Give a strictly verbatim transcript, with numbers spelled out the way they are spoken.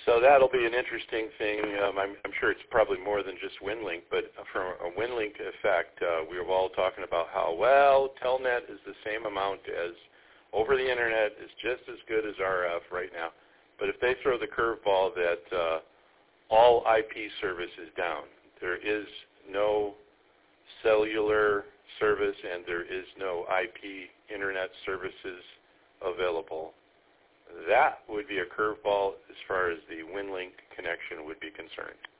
So that'll be an interesting thing. Um, I'm, I'm sure it's probably more than just WinLink, but from a WinLink effect, uh, we were all talking about how, well, Telnet is the same amount as over the Internet, is just as good as R F right now. But if they throw the curveball that uh, all I P service is down, there is no cellular service and there is no I P Internet services available, that would be a curveball as far as the WinLink connection would be concerned.